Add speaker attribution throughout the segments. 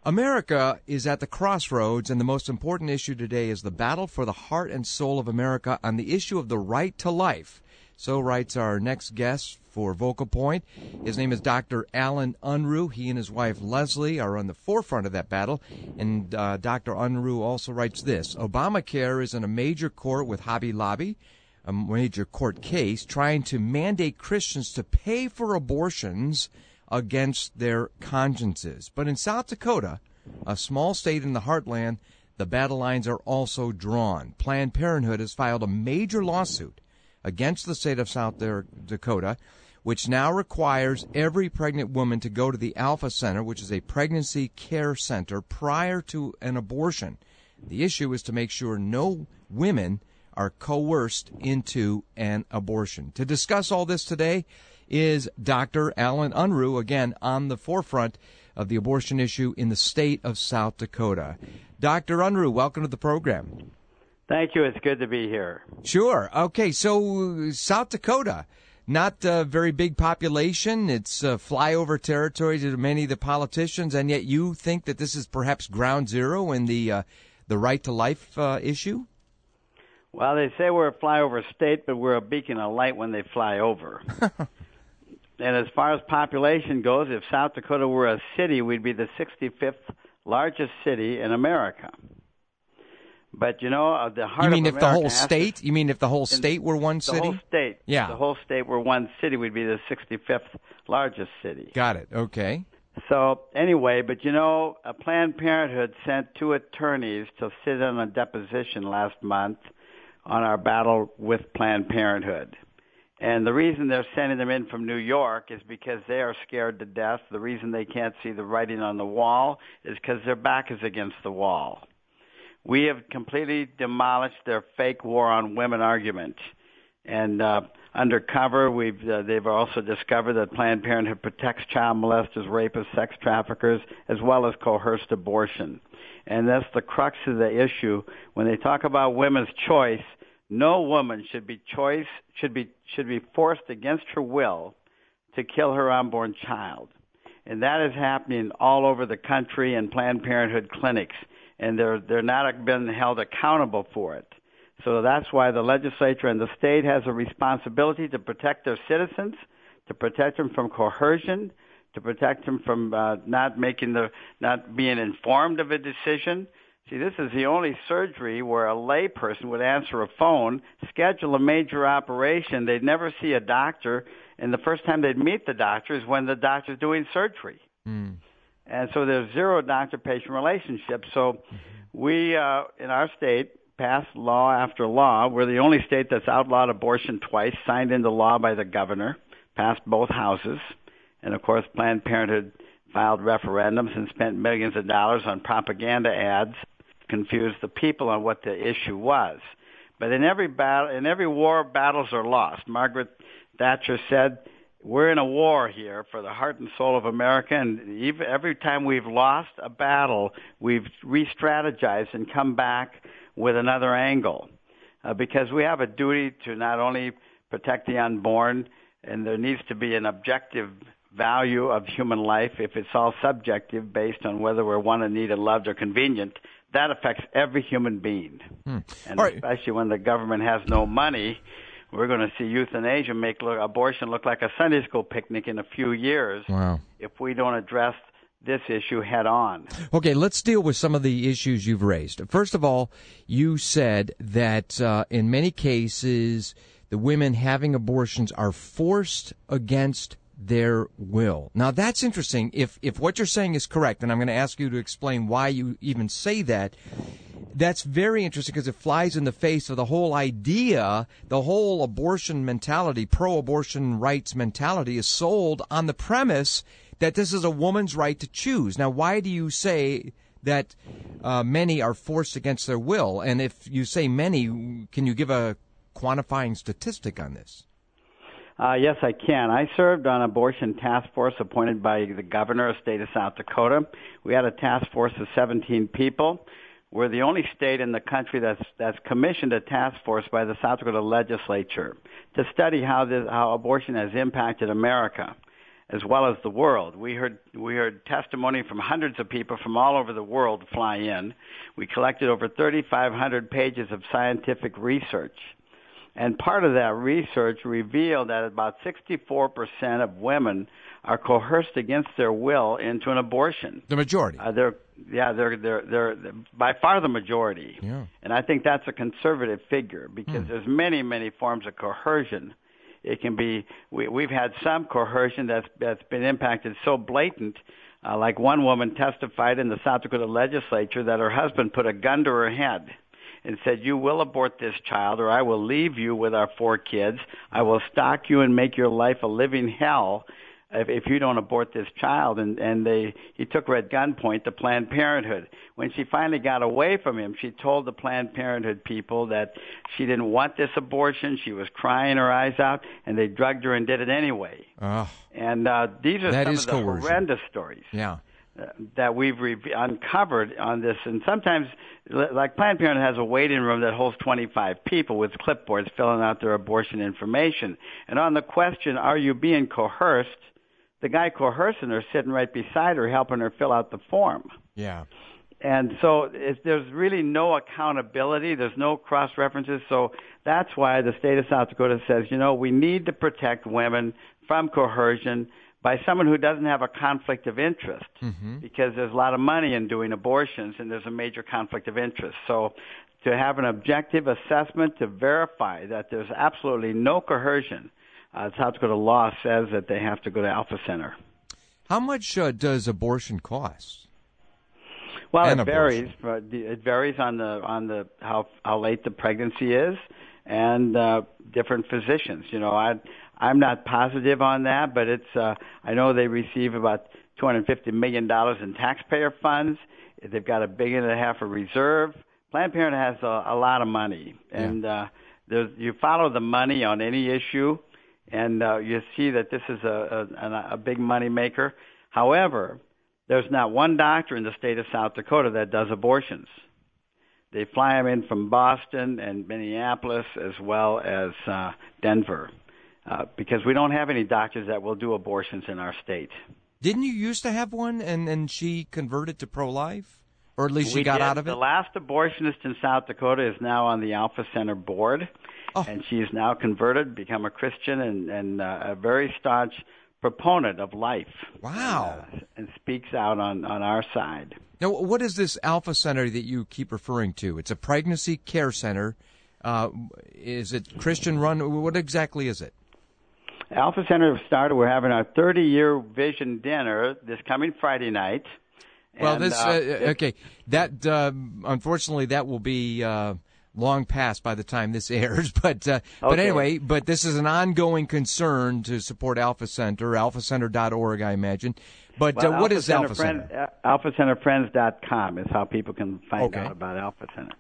Speaker 1: America is at the crossroads, and the most important issue today is the battle for the heart and soul of America on the issue of the right to life. So writes our next guest for Vocal Point. His name is Dr. Alan Unruh. He and his wife Leslie are on the forefront of that battle. And Dr. Unruh also writes this: Obamacare is in a major court with Hobby Lobby, a major court case, trying to mandate Christians to pay for abortions against their consciences. But in South Dakota, a small state in the heartland, the battle lines are also drawn. Planned Parenthood has filed a major lawsuit against the state of South Dakota, which now requires every pregnant woman to go to the Alpha Center, which is a pregnancy care center, prior to an abortion. The issue is to make sure no women are coerced into an abortion. To discuss all this today is Dr. Alan Unruh, again on the forefront of the abortion issue in the state of South Dakota. Dr. Unruh, welcome to the program.
Speaker 2: Thank you. It's good to be here.
Speaker 1: Sure. Okay, so South Dakota, not a very big population. It's flyover territory to many of the politicians, and yet you think that this is perhaps ground zero in the right to life issue?
Speaker 2: Well, they say we're a flyover state, but we're a beacon of light when they fly over. And as far as population goes, if South Dakota were a city, we'd be the 65th largest city in America. But, the heart of America...
Speaker 1: You mean if the whole state? You mean if the whole state were one city?
Speaker 2: The whole state.
Speaker 1: Yeah.
Speaker 2: The whole state were one city, we'd be the 65th largest city.
Speaker 1: Got it. Okay.
Speaker 2: So, anyway, but, Planned Parenthood sent two attorneys to sit in a deposition last month on our battle with Planned Parenthood. And the reason they're sending them in from New York is because they are scared to death. The reason they can't see the writing on the wall is because their back is against the wall. We have completely demolished their fake war on women argument. And undercover, they've also discovered that Planned Parenthood protects child molesters, rapists, sex traffickers, as well as coerced abortion. And that's the crux of the issue. When they talk about women's choice, no woman should be forced against her will to kill her unborn child. And that is happening all over the country in Planned Parenthood clinics, and they're not been held accountable for it. So that's why the legislature and the state has a responsibility to protect their citizens, to protect them from coercion, to protect them from not being informed of a decision. See, this is the only surgery where a layperson would answer a phone, schedule a major operation. They'd never see a doctor, and the first time they'd meet the doctor is when the doctor's doing surgery. Mm. And so there's zero doctor-patient relationship. So we, in our state, passed law after law. We're the only state that's outlawed abortion twice, signed into law by the governor, passed both houses. And, of course, Planned Parenthood filed referendums and spent millions of dollars on propaganda ads, confused the people on what the issue was. But in every battle, in every war, battles are lost. Margaret Thatcher said, we're in a war here for the heart and soul of America, and every time we've lost a battle, we've re-strategized and come back with another angle, because we have a duty to not only protect the unborn, and there needs to be an objective value of human life. If it's all subjective based on whether we're wanted, needed, loved, or convenient, that affects every human being. And especially when the government has no money, we're going to see euthanasia make abortion look like a Sunday school picnic in a few years.
Speaker 1: Wow.
Speaker 2: If we don't address this issue head on.
Speaker 1: Okay, let's deal with some of the issues you've raised. First of all, you said that in many cases, the women having abortions are forced against their will. Now, that's interesting. If what you're saying is correct, and I'm going to ask you to explain why you even say that, that's very interesting because it flies in the face of the whole idea, the whole abortion mentality, pro-abortion rights mentality is sold on the premise that this is a woman's right to choose. Now, why do you say that many are forced against their will? And if you say many, can you give a quantifying statistic on this?
Speaker 2: Yes, I can. I served on abortion task force appointed by the governor of the state of South Dakota. We had a task force of 17 people. We're the only state in the country that's commissioned a task force by the South Dakota legislature to study how abortion has impacted America. as well as the world. We heard testimony from hundreds of people from all over the world fly in. We collected over 3,500 pages of scientific research. And part of that research revealed that about 64% of women are coerced against their will into an abortion.
Speaker 1: The majority.
Speaker 2: They're by far the majority.
Speaker 1: Yeah.
Speaker 2: And I think that's a conservative figure because there's many forms of coercion. It can be, we've had some coercion that's been impacted so blatant, like one woman testified in the South Dakota legislature that her husband put a gun to her head and said, "You will abort this child or I will leave you with our 4 kids. I will stalk you and make your life a living hell if you don't abort this child." And he took her at gunpoint to Planned Parenthood. When she finally got away from him, she told the Planned Parenthood people that she didn't want this abortion. She was crying her eyes out, and they drugged her and did it anyway. And these are some of the horrendous stories.
Speaker 1: Yeah.
Speaker 2: That we've uncovered on this. And sometimes, like Planned Parenthood has a waiting room that holds 25 people with clipboards filling out their abortion information. And on the question, are you being coerced, the guy coercing her sitting right beside her helping her fill out the form.
Speaker 1: Yeah.
Speaker 2: And so there's really no accountability. There's no cross-references. So that's why the state of South Dakota says, we need to protect women from coercion by someone who doesn't have a conflict of interest, because there's a lot of money in doing abortions and there's a major conflict of interest. So to have an objective assessment to verify that there's absolutely no coercion, South Dakota law says that they have to go to Alpha Center.
Speaker 1: How much does abortion cost?
Speaker 2: Well, it varies. It varies on the how late the pregnancy is, and different physicians. I'm not positive on that, but it's. I know they receive about $250 million in taxpayer funds. They've got $1.5 billion of reserve. Planned Parenthood has a lot of money, and you follow the money on any issue, and you see that this is a big money maker. However, there's not one doctor in the state of South Dakota that does abortions. They fly them in from Boston and Minneapolis as well as Denver because we don't have any doctors that will do abortions in our state.
Speaker 1: Didn't you used to have one and she converted to pro-life? Or at least she got out of it?
Speaker 2: The last abortionist in South Dakota is now on the Alpha Center board, and she's now converted, become a Christian, and a very staunch proponent of life.
Speaker 1: Wow.
Speaker 2: And speaks out on our side.
Speaker 1: Now, what is this Alpha Center that you keep referring to? It's a pregnancy care center. Is it Christian run? What exactly is it?
Speaker 2: Alpha Center started. We're having our 30-year vision dinner this coming Friday night.
Speaker 1: Well, okay. That unfortunately that will be long past by the time this airs. But anyway, but this is an ongoing concern to support Alpha Center, alphacenter.org, I imagine. But what is Alpha Center?
Speaker 2: AlphaCenterFriends.com is how people can find out about Alpha Center.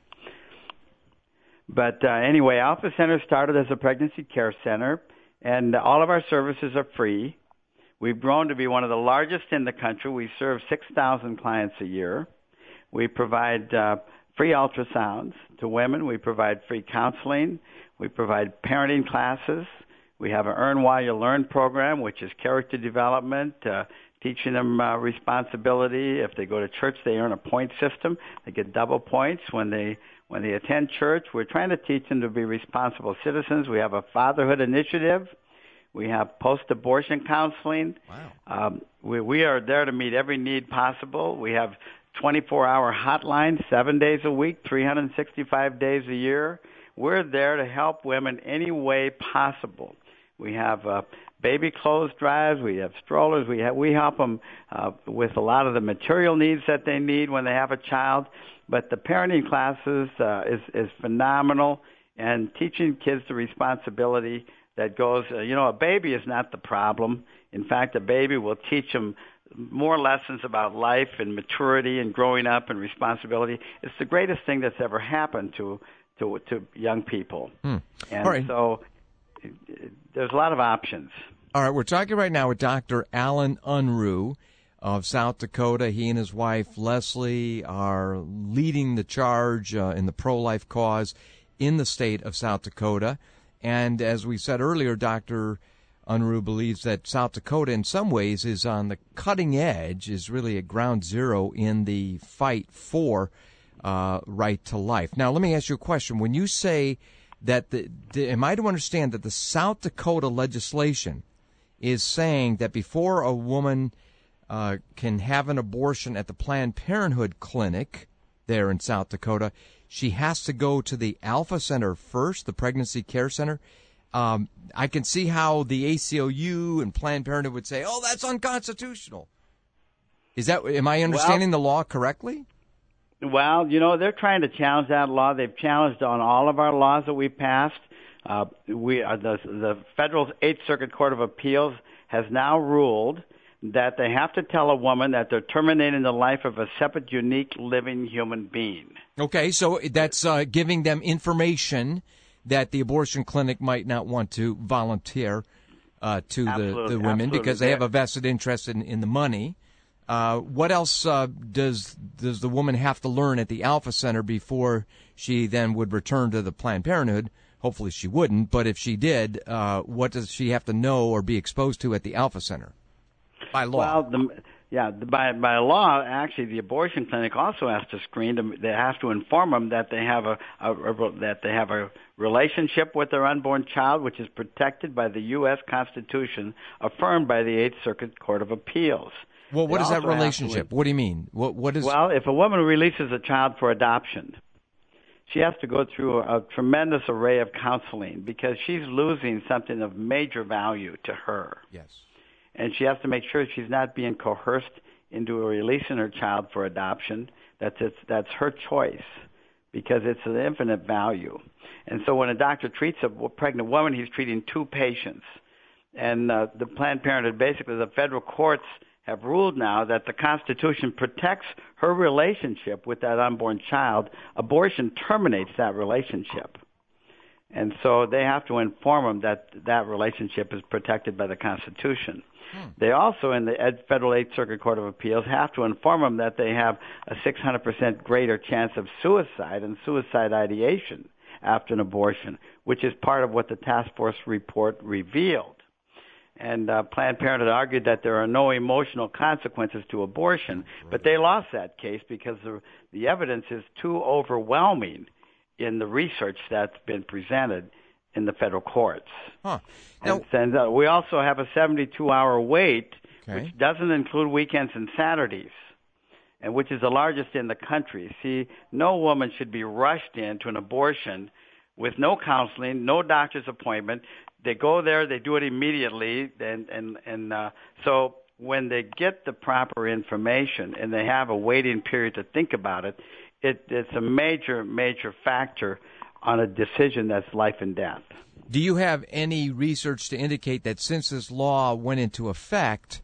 Speaker 2: But anyway, Alpha Center started as a pregnancy care center, and all of our services are free. We've grown to be one of the largest in the country. We serve 6,000 clients a year. We provide free ultrasounds to women. We provide free counseling. We provide parenting classes. We have an Earn While You Learn program, which is character development, teaching them responsibility. If they go to church, they earn a point system. They get double points when they attend church. We're trying to teach them to be responsible citizens. We have a fatherhood initiative. We have post-abortion counseling.
Speaker 1: Wow.
Speaker 2: We are there to meet every need possible. We have 24-hour hotlines, 7 days a week, 365 days a year. We're there to help women any way possible. We have baby clothes drives. We have strollers. We help them with a lot of the material needs that they need when they have a child. But the parenting classes is phenomenal, and teaching kids the responsibility that goes, a baby is not the problem. In fact, a baby will teach them more lessons about life and maturity and growing up and responsibility. It's the greatest thing that's ever happened to young people. And so there's a lot of options.
Speaker 1: All right, we're talking right now with Dr. Alan Unruh of South Dakota. He and his wife, Leslie, are leading the charge in the pro-life cause in the state of South Dakota. And as we said earlier, Dr. Unruh believes that South Dakota, in some ways, is on the cutting edge, is really at ground zero in the fight for right to life. Now, let me ask you a question. When you say that, am I to understand that the South Dakota legislation is saying that before a woman can have an abortion at the Planned Parenthood clinic there in South Dakota, she has to go to the Alpha Center first, the Pregnancy Care Center? I can see how the ACLU and Planned Parenthood would say, "Oh, that's unconstitutional." Am I understanding the law correctly?
Speaker 2: Well, they're trying to challenge that law. They've challenged on all of our laws that we passed. The Federal Eighth Circuit Court of Appeals has now ruled that they have to tell a woman that they're terminating the life of a separate, unique, living human being.
Speaker 1: Okay, so that's giving them information that the abortion clinic might not want to volunteer to the women because they have a vested interest in the money. What else does the woman have to learn at the Alpha Center before she then would return to the Planned Parenthood? Hopefully she wouldn't, but if she did, what does she have to know or be exposed to at the Alpha Center by law?
Speaker 2: Well, by law, actually, the abortion clinic also has to screen them. They have to inform them that they have a relationship with their unborn child, which is protected by the U.S. Constitution, affirmed by the Eighth Circuit Court of Appeals.
Speaker 1: Well, what is that relationship? What do you mean? What is?
Speaker 2: Well, if a woman releases a child for adoption, she has to go through a tremendous array of counseling because she's losing something of major value to her.
Speaker 1: Yes.
Speaker 2: And she has to make sure she's not being coerced into releasing her child for adoption. That's her choice because it's an infinite value. And so when a doctor treats a pregnant woman, he's treating two patients. And the Planned Parenthood, basically the federal courts have ruled now that the Constitution protects her relationship with that unborn child. Abortion terminates that relationship. And so they have to inform them that relationship is protected by the Constitution. They also, in the Federal Eighth Circuit Court of Appeals, have to inform them that they have a 600% greater chance of suicide and suicide ideation after an abortion, which is part of what the task force report revealed. And Planned Parenthood argued that there are no emotional consequences to abortion, but they lost that case because the evidence is too overwhelming in the research that's been presented in the federal courts.
Speaker 1: Huh.
Speaker 2: And we also have a 72-hour wait, which doesn't include weekends and Saturdays, and which is the largest in the country. See, no woman should be rushed into an abortion with no counseling, no doctor's appointment. They go there, they do it immediately, and so when they get the proper information and they have a waiting period to think about it, it's a major, major factor on a decision that's life and death.
Speaker 1: Do you have any research to indicate that since this law went into effect,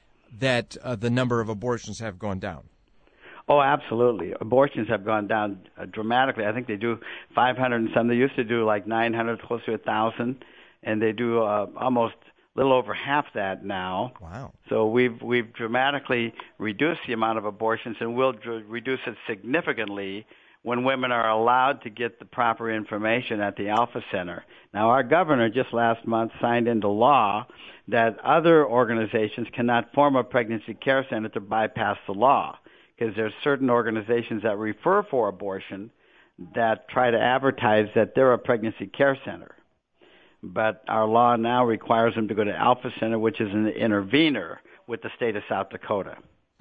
Speaker 1: that the number of abortions have gone down?
Speaker 2: Oh, absolutely. Abortions have gone down dramatically. I think they do 500 and some. They used to do like 900, close to 1,000, and they do almost a little over half that now.
Speaker 1: Wow.
Speaker 2: So we've dramatically reduced the amount of abortions, and we'll reduce it significantly when women are allowed to get the proper information at the Alpha Center. Now, our governor just last month signed into law that other organizations cannot form a pregnancy care center to bypass the law, because there's certain organizations that refer for abortion that try to advertise that they're a pregnancy care center. But our law now requires them to go to Alpha Center, which is an intervener with the state of South Dakota.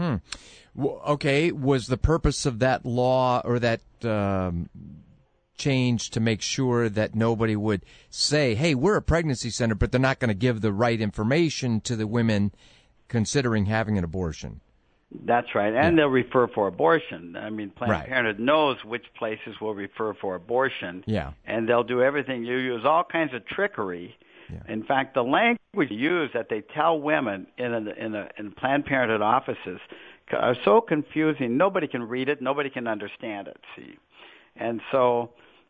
Speaker 1: Okay, was the purpose of that law or that change to make sure that nobody would say, hey, we're a pregnancy center, but they're not going to give the right information to the women considering having an abortion?
Speaker 2: That's right, and they'll refer for abortion. I mean, Planned Parenthood knows which places will refer for abortion, and they'll do everything. You use all kinds of trickery. In fact, the language used that they tell women in Planned Parenthood offices are so confusing. Nobody can read it. Nobody can understand it. See, and so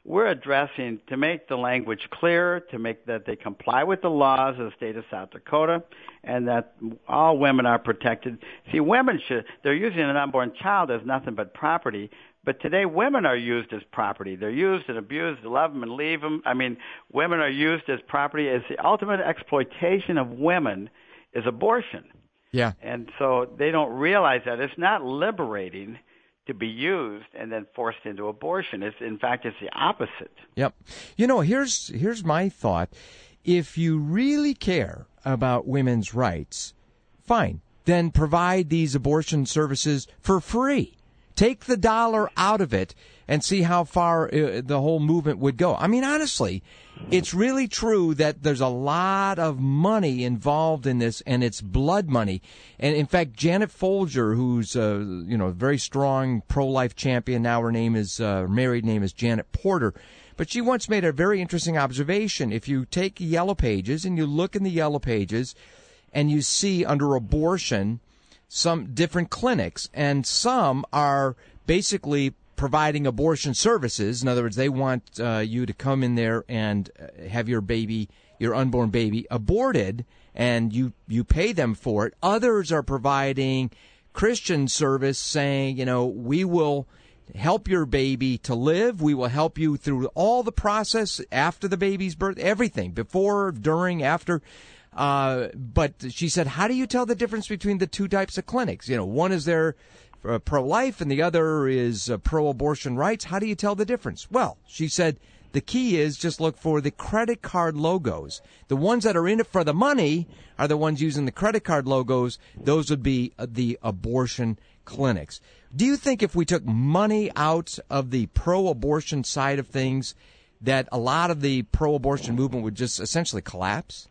Speaker 2: we're addressing to make the language clear, to make that they comply with the laws of the state of South Dakota, and that all women are protected. See, they're using an unborn child as nothing but property, but today women are used as property. They're used and abused, love them and leave them. I mean, women are used as property. As the ultimate exploitation of women is abortion.
Speaker 1: Yeah.
Speaker 2: And so they don't realize that. It's not liberating to be used and then forced into abortion. In fact, it's the opposite.
Speaker 1: Yep. You know, here's my thought. If you really care about women's rights, fine, then provide these abortion services for free. Take the dollar out of it and see how far the whole movement would go. I mean, honestly, it's really true that there's a lot of money involved in this, and it's blood money. And in fact, Janet Folger, who's a very strong pro-life champion, now her married name is Janet Porter, but she once made a very interesting observation. If you take Yellow Pages and you look in the Yellow Pages and you see under abortion some different clinics, and some are basically providing abortion services. In other words, they want you to come in there and have your unborn baby, aborted, and you pay them for it. Others are providing Christian service, saying, we will help your baby to live. We will help you through all the process after the baby's birth, everything, before, during, after. But she said, how do you tell the difference between the two types of clinics? One is there pro-life and the other is pro-abortion rights. How do you tell the difference? Well, she said, the key is just look for the credit card logos. The ones that are in it for the money are the ones using the credit card logos. Those would be the abortion clinics. Do you think if we took money out of the pro-abortion side of things, that a lot of the pro-abortion movement would just essentially collapse?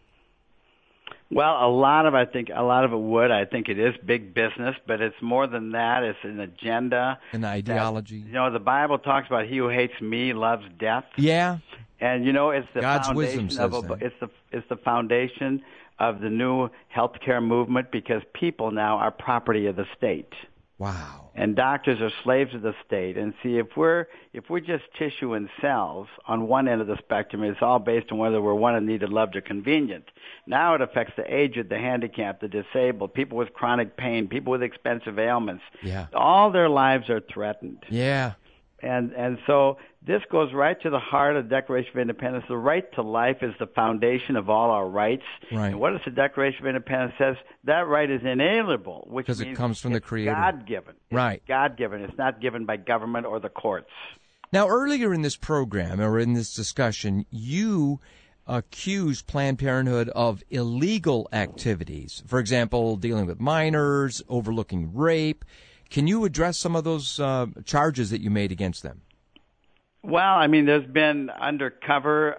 Speaker 2: Well, a lot of it would. I think it is big business, but it's more than that. It's an agenda.
Speaker 1: An ideology.
Speaker 2: The Bible talks about he who hates me loves death.
Speaker 1: Yeah.
Speaker 2: And it's the
Speaker 1: God's
Speaker 2: foundation
Speaker 1: wisdom says that.
Speaker 2: It's the foundation of the new healthcare movement, because people now are property of the state.
Speaker 1: Wow.
Speaker 2: And doctors are slaves of the state. And see, if we're just tissue and cells on one end of the spectrum, it's all based on whether we're wanted, needed, loved, or convenient. Now it affects the aged, the handicapped, the disabled, people with chronic pain, people with expensive ailments.
Speaker 1: Yeah.
Speaker 2: All their lives are threatened.
Speaker 1: Yeah.
Speaker 2: And so this goes right to the heart of the Declaration of Independence. The right to life is the foundation of all our rights.
Speaker 1: Right.
Speaker 2: And what does the Declaration of Independence says? That right is inalienable, which means
Speaker 1: it comes from the Creator.
Speaker 2: God-given.
Speaker 1: Right.
Speaker 2: It's God-given. It's not given by government or the courts.
Speaker 1: Now, earlier in this program, or in this discussion, you accused Planned Parenthood of illegal activities. For example, dealing with minors, overlooking rape. Can you address some of those charges that you made against them?
Speaker 2: Well, I mean, there's been undercover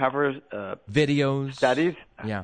Speaker 1: videos,
Speaker 2: studies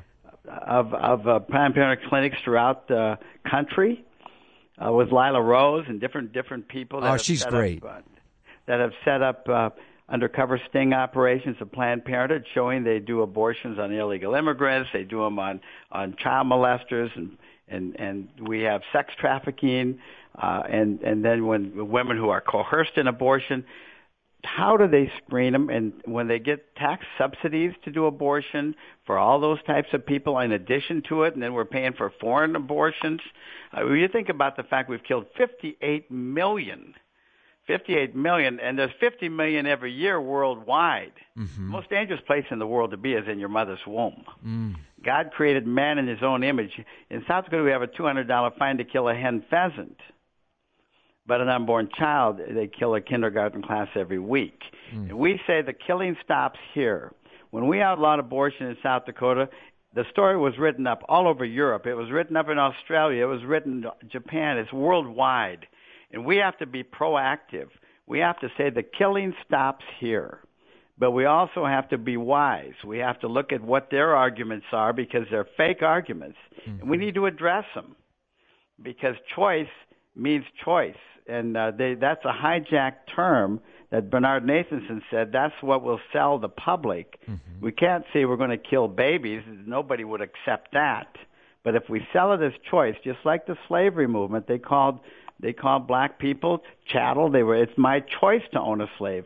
Speaker 2: of Planned Parenthood clinics throughout the country with Lila Rose and different people.
Speaker 1: She's great.
Speaker 2: That have set up undercover sting operations of Planned Parenthood, showing they do abortions on illegal immigrants, they do them on child molesters, and we have sex trafficking, and then when women who are coerced in abortion, how do they screen them? And when they get tax subsidies to do abortion for all those types of people in addition to it, and then we're paying for foreign abortions, when you think about the fact we've killed 58 million, and there's 50 million every year worldwide. Mm-hmm. The most dangerous place in the world to be is in your mother's womb. Mm. God created man in his own image. In South Dakota, we have a $200 fine to kill a hen pheasant. But an unborn child, they kill a kindergarten class every week. Mm. And we say the killing stops here. When we outlawed abortion in South Dakota, the story was written up all over Europe. It was written up in Australia. It was written in Japan. It's worldwide. And we have to be proactive. We have to say the killing stops here. But we also have to be wise. We have to look at what their arguments are, because they're fake arguments. Mm-hmm. And we need to address them, because choice means choice. And that's a hijacked term that Bernard Nathanson said that's what will sell the public. Mm-hmm. We can't say we're going to kill babies. Nobody would accept that. But if we sell it as choice, just like the slavery movement, they called black people chattel. It's my choice to own a slave.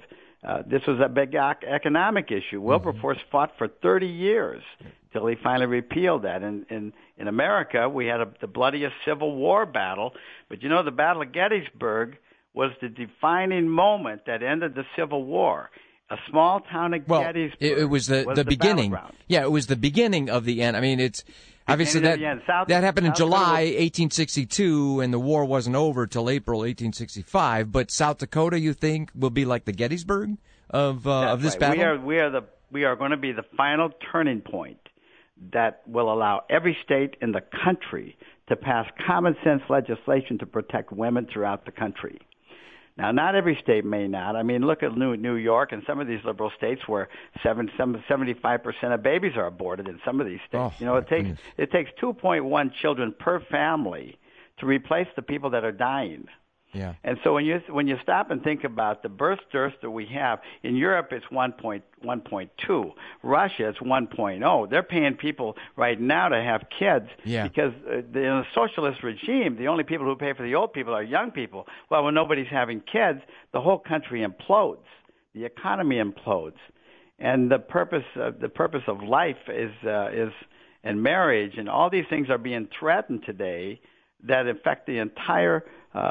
Speaker 2: this was a big economic issue. Wilberforce fought for 30 years till he finally repealed that. In America, we had the bloodiest Civil War battle. But you know, the Battle of Gettysburg was the defining moment that ended the Civil War. A small town of Gettysburg.
Speaker 1: It was the beginning. Yeah, it was the beginning of the end. I mean, it's obviously that happened in July 1862, and the war wasn't over till April 1865. But South Dakota, you think, will be like the Gettysburg of this battle?
Speaker 2: We are going to be the final turning point that will allow every state in the country to pass common sense legislation to protect women throughout the country. Now, not every state may not. I mean, look at New York and some of these liberal states where 75% of babies are aborted in some of these states. It takes 2.1 children per family to replace the people that are dying.
Speaker 1: Yeah.
Speaker 2: And so when you stop and think about the birth dearth that we have, in Europe it's 1.2. Russia it's 1.0. They're paying people right now to have kids because in a socialist regime, the only people who pay for the old people are young people. Well, when nobody's having kids, the whole country implodes. The economy implodes. And the purpose of life is and marriage and all these things are being threatened today that affect the entire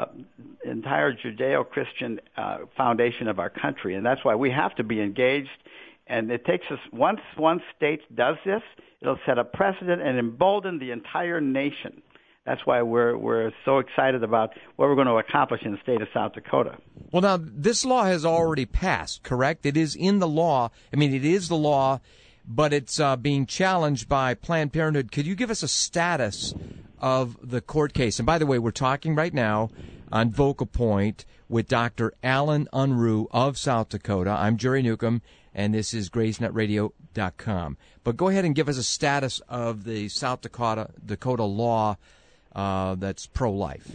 Speaker 2: Judeo-Christian foundation of our country, and that's why we have to be engaged. And it takes us once one state does this, it'll set a precedent and embolden the entire nation. That's why we're so excited about what we're going to accomplish in the state of South Dakota.
Speaker 1: Well, now this law has already passed, correct? It is in the law. I mean, it is the law, but it's being challenged by Planned Parenthood. Could you give us a status of the court case? And by the way, we're talking right now on Vocal Point with Dr. Alan Unruh of South Dakota. I'm Jerry Newcomb, and this is GraceNetRadio.com. But go ahead and give us a status of the South Dakota law that's pro-life.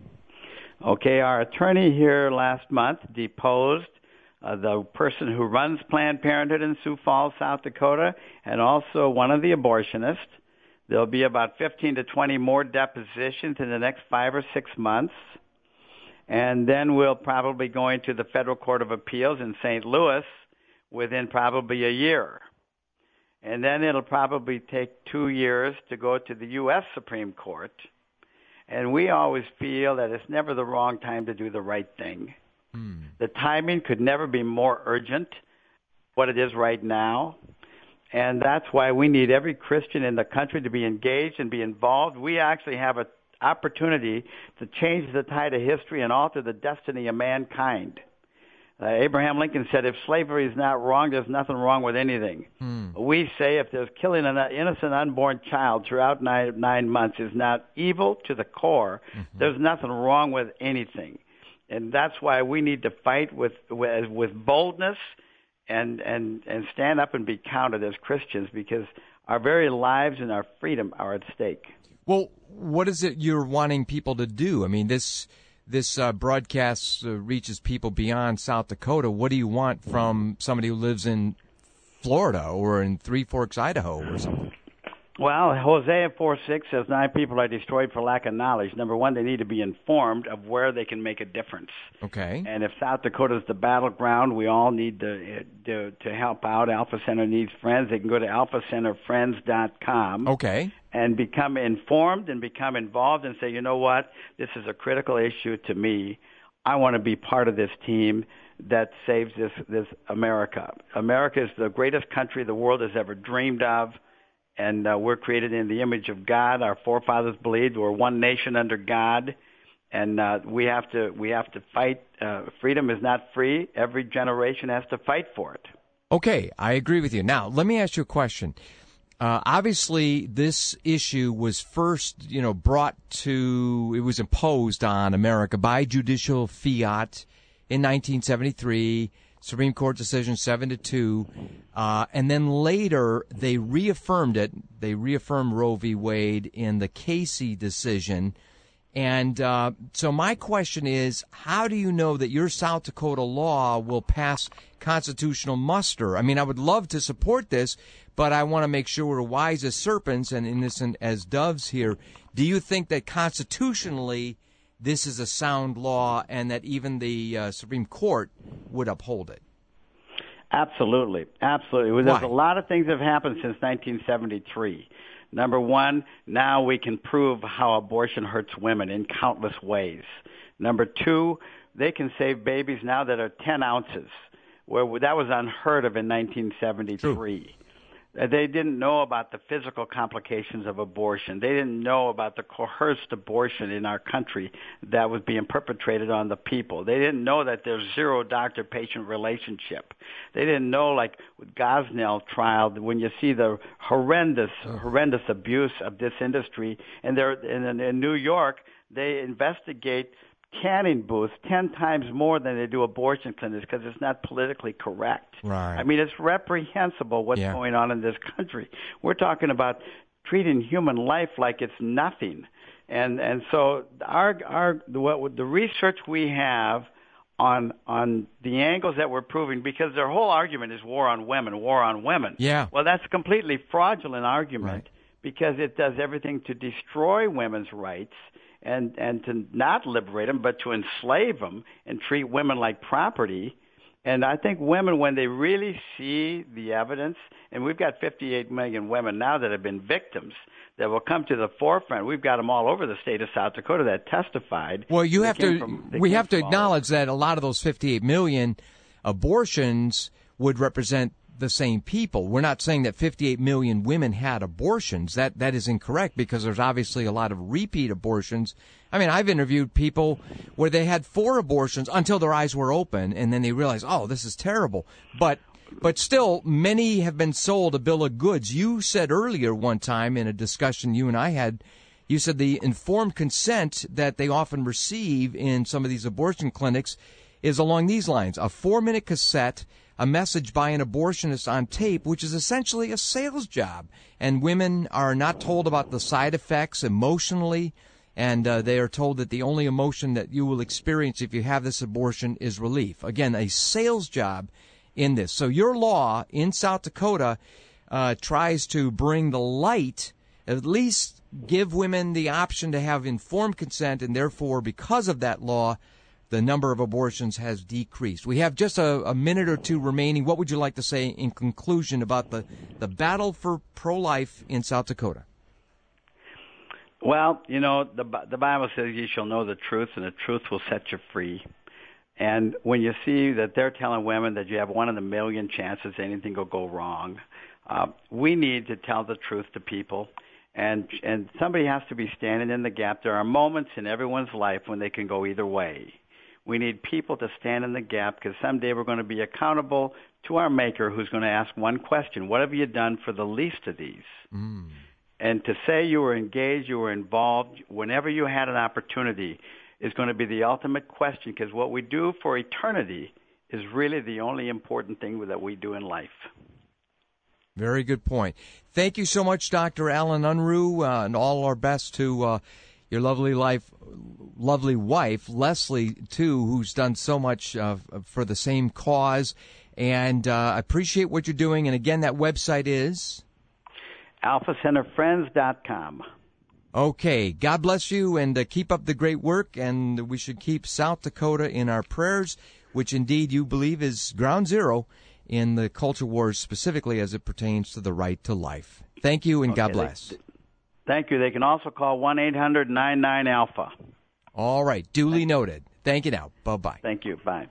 Speaker 2: Okay, our attorney here last month deposed the person who runs Planned Parenthood in Sioux Falls, South Dakota, and also one of the abortionists. There'll be about 15 to 20 more depositions in the next 5 or 6 months. And then we'll probably go into the Federal Court of Appeals in St. Louis within probably a year. And then it'll probably take 2 years to go to the U.S. Supreme Court. And we always feel that it's never the wrong time to do the right thing. The timing could never be more urgent, what it is right now. And that's why we need every Christian in the country to be engaged and be involved. We actually have an opportunity to change the tide of history and alter the destiny of mankind. Abraham Lincoln said, if slavery is not wrong, there's nothing wrong with anything. We say if there's killing an innocent unborn child throughout 9 months is not evil to the core, there's nothing wrong with anything. And that's why we need to fight with boldness and stand up and be counted as Christians, because our very lives and our freedom are at stake.
Speaker 1: Well, what is it you're wanting people to do? I mean, this broadcast reaches people beyond South Dakota. What do you want from somebody who lives in Florida or in Three Forks, Idaho or something?
Speaker 2: Well, Hosea 4:6 says 9 people are destroyed for lack of knowledge. Number one, they need to be informed of where they can make a difference.
Speaker 1: Okay.
Speaker 2: And if South Dakota is the battleground, we all need to help out. Alpha Center needs friends. They can go to alphacenterfriends.com.
Speaker 1: Okay.
Speaker 2: And become informed and become involved and say, you know what, this is a critical issue to me. I want to be part of this team that saves this America. America is the greatest country the world has ever dreamed of. And we're created in the image of God. Our forefathers believed we're one nation under God, and we have to fight. Freedom is not free. Every generation has to fight for it.
Speaker 1: Okay, I agree with you. Now, let me ask you a question. Obviously, this issue was first, it was imposed on America by judicial fiat in 1973. Supreme Court decision 7-2, and then later they reaffirmed it. They reaffirmed Roe v. Wade in the Casey decision. And so my question is, how do you know that your South Dakota law will pass constitutional muster? I mean, I would love to support this, but I want to make sure we're wise as serpents and innocent as doves here. Do you think that constitutionally this is a sound law and that even the Supreme Court would uphold it?
Speaker 2: Absolutely. Well, there's a lot of things that have happened since 1973. Number one, now we can prove how abortion hurts women in countless ways. Number two, they can save babies now that are 10 ounces, where that was unheard of in 1973. True. They didn't know about the physical complications of abortion. They didn't know about the coerced abortion in our country that was being perpetrated on the people. They didn't know that there's zero doctor-patient relationship. They didn't know, like with Gosnell trial, when you see the horrendous abuse of this industry, and in New York, they investigate canning booths 10 times more than they do abortion clinics because it's not politically correct.
Speaker 1: Right.
Speaker 2: I mean, it's reprehensible what's going on in this country. We're talking about treating human life like it's nothing. And so the research we have on the angles that we're proving, because their whole argument is war on women.
Speaker 1: Yeah.
Speaker 2: Well, that's a completely fraudulent argument because it does everything to destroy women's rights and to not liberate them, but to enslave them and treat women like property. And I think women, when they really see the evidence, and we've got 58 million women now that have been victims that will come to the forefront. We've got them all over the state of South Dakota that testified.
Speaker 1: Well, we have to acknowledge that a lot of those 58 million abortions would represent the same people. We're not saying that 58 million women had abortions. That is incorrect, because there's obviously a lot of repeat abortions. I mean, I've interviewed people where they had 4 abortions until their eyes were open, and then they realized, oh, this is terrible. But still, many have been sold a bill of goods. You said earlier one time in a discussion you and I had, you said the informed consent that they often receive in some of these abortion clinics is along these lines: a 4-minute cassette, a message by an abortionist on tape, which is essentially a sales job. And women are not told about the side effects emotionally, and they are told that the only emotion that you will experience if you have this abortion is relief. Again, a sales job in this. So your law in South Dakota tries to bring the light, at least give women the option to have informed consent, and therefore, because of that law, the number of abortions has decreased. We have just a minute or two remaining. What would you like to say in conclusion about the battle for pro-life in South Dakota?
Speaker 2: Well, you know, the Bible says you shall know the truth, and the truth will set you free. And when you see that they're telling women that you have 1 in a million chances anything will go wrong, we need to tell the truth to people. And somebody has to be standing in the gap. There are moments in everyone's life when they can go either way. We need people to stand in the gap, because someday we're going to be accountable to our Maker, who's going to ask one question: what have you done for the least of these? And to say you were engaged, you were involved, whenever you had an opportunity, is going to be the ultimate question, because what we do for eternity is really the only important thing that we do in life.
Speaker 1: Very good point. Thank you so much, Dr. Alan Unruh, and all our best to your lovely wife, Leslie, too, who's done so much for the same cause. And I appreciate what you're doing. And again, that website is?
Speaker 2: AlphaCenterFriends.com.
Speaker 1: Okay. God bless you, and keep up the great work. And we should keep South Dakota in our prayers, which indeed you believe is ground zero in the culture wars, specifically as it pertains to the right to life. Thank you, and God bless.
Speaker 2: Thank you. They can also call 1-800-99-ALPHA.
Speaker 1: All right. Duly noted. Thank you now. Bye-bye.
Speaker 2: Thank you. Bye.